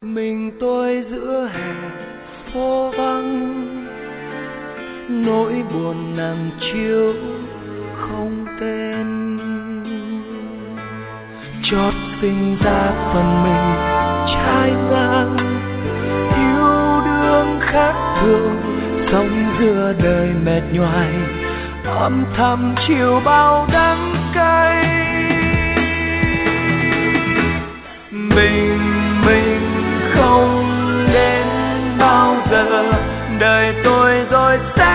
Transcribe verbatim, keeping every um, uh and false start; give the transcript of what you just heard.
Mình tôi giữa hè phố vắng, nỗi buồn nằm chiếu không tên. Chót sinh ra phần mình trái ngang, yêu đương khác thường, sống giữa đời mệt nhoài, âm thầm chịu bao đắng cay. Mình mình không đến bao giờ, đời tôi rồi sẽ